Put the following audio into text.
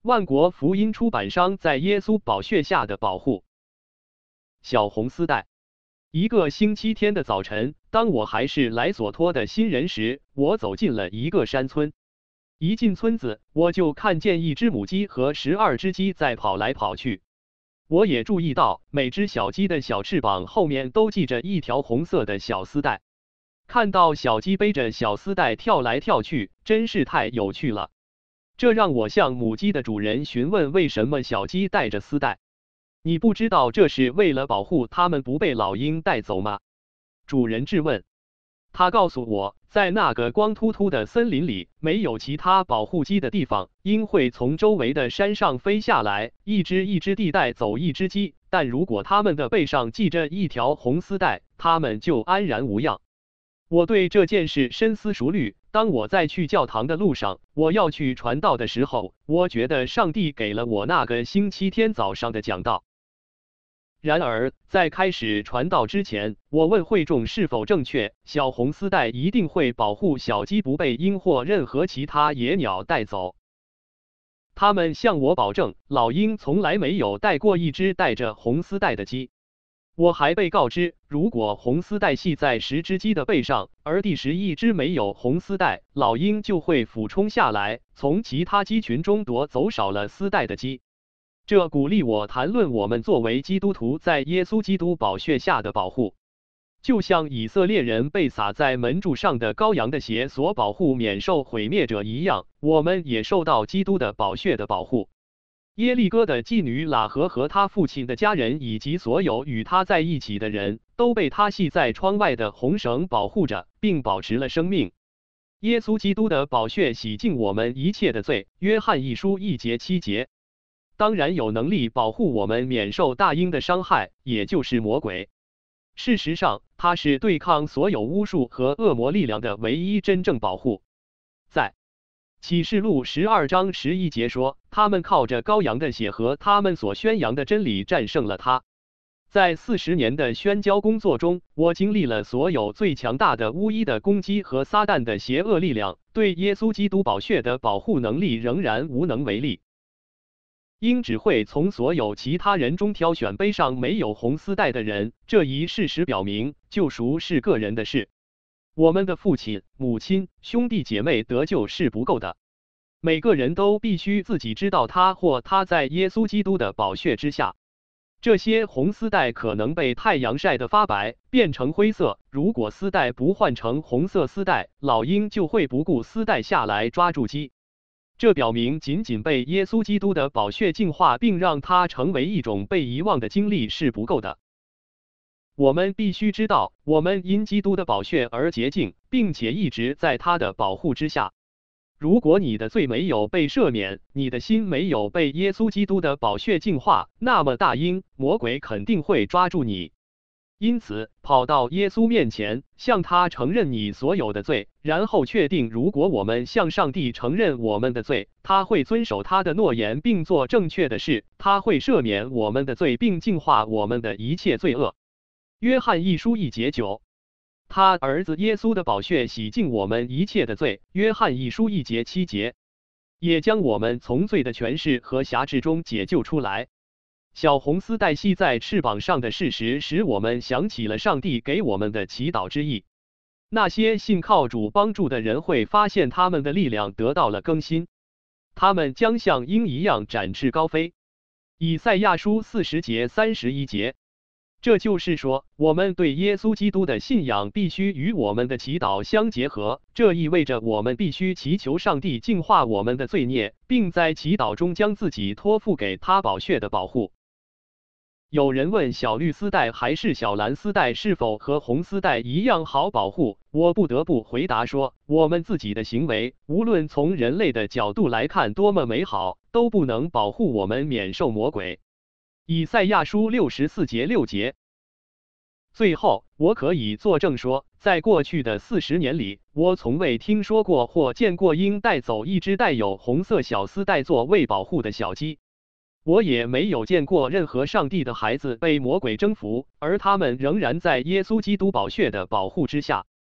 万国福音出版商在耶稣宝血下的保护。小红丝带。一个星期天的早晨，当我还是莱索托的新人时，我走进了一个山村。一进村子，我就看见一只母鸡和12只鸡在跑来跑去。我也注意到，每只小鸡的小翅膀后面都系着一条红色的小丝带。看到小鸡背着小丝带跳来跳去，真是太有趣了。这让我向母鸡的主人询问为什么小鸡带着丝带。你不知道这是为了保护它们不被老鹰带走吗？主人质问。他告诉我，在那个光秃秃的森林里，没有其他保护鸡的地方，鹰会从周围的山上飞下来，一只一只地带走一只鸡，但如果它们的背上系着一条红丝带，它们就安然无恙。我对这件事深思熟虑。当我在去教堂的路上，我要去传道的时候，我觉得上帝给了我那个星期天早上的讲道。然而，在开始传道之前，我问会众是否正确，小红丝带一定会保护小鸡不被鹰或任何其他野鸟带走。他们向我保证，老鹰从来没有带过一只带着红丝带的鸡。我还被告知，如果红丝带系在10只鸡的背上，而第11只没有红丝带，老鹰就会俯冲下来，从其他鸡群中夺走少了丝带的鸡。这鼓励我谈论我们作为基督徒在耶稣基督宝血下的保护，就像以色列人被撒在门柱上的羔羊的血所保护免受毁灭者一样，我们也受到基督的宝血的保护。耶利哥的妓女喇合和他父亲的家人以及所有与他在一起的人都被他系在窗外的红绳保护着，并保持了生命。耶稣基督的宝血洗净我们一切的罪，约翰一书1节7节。当然有能力保护我们免受大鹰的伤害，也就是魔鬼。事实上，它是对抗所有巫术和恶魔力量的唯一真正保护。在启示录12章11节说，他们靠着羔羊的血和他们所宣扬的真理战胜了他。在40年的宣教工作中，我经历了所有最强大的巫医的攻击和撒旦的邪恶力量，对耶稣基督宝血的保护能力仍然无能为力。鹰只会从所有其他人中挑选背上没有红丝带的人，这一事实表明，救赎是个人的事。我们的父亲、母亲、兄弟姐妹得救是不够的，每个人都必须自己知道他或他在耶稣基督的宝血之下。这些红丝带可能被太阳晒得发白，变成灰色。如果丝带不换成红色丝带，老鹰就会不顾丝带下来抓住鸡。这表明，仅仅被耶稣基督的宝血净化，并让它成为一种被遗忘的经历是不够的。我们必须知道，我们因基督的宝血而洁净，并且一直在他的保护之下。如果你的罪没有被赦免，你的心没有被耶稣基督的宝血净化，那么大鹰、魔鬼肯定会抓住你。因此，跑到耶稣面前，向他承认你所有的罪，然后确定，如果我们向上帝承认我们的罪，他会遵守他的诺言并做正确的事，他会赦免我们的罪并净化我们的一切罪恶。约翰一书1节9。他儿子耶稣的宝血洗净我们一切的罪，约翰一书1节7节，也将我们从罪的权势和辖制中解救出来。小红丝带系在翅膀上的事实，使我们想起了上帝给我们的祈祷之意。那些信靠主帮助的人会发现他们的力量得到了更新，他们将像鹰一样展翅高飞。以赛亚书40节31节。这就是说，我们对耶稣基督的信仰必须与我们的祈祷相结合，这意味着我们必须祈求上帝净化我们的罪孽，并在祈祷中将自己托付给他宝血的保护。有人问小绿丝带还是小蓝丝带是否和红丝带一样好保护，我不得不回答说，我们自己的行为，无论从人类的角度来看多么美好，都不能保护我们免受魔鬼。以赛亚书64节6节。最后，我可以作证说，在过去的40年里，我从未听说过或见过鹰带走一只带有红色小丝带作为保护的小鸡。我也没有见过任何上帝的孩子被魔鬼征服，而他们仍然在耶稣基督宝血的保护之下。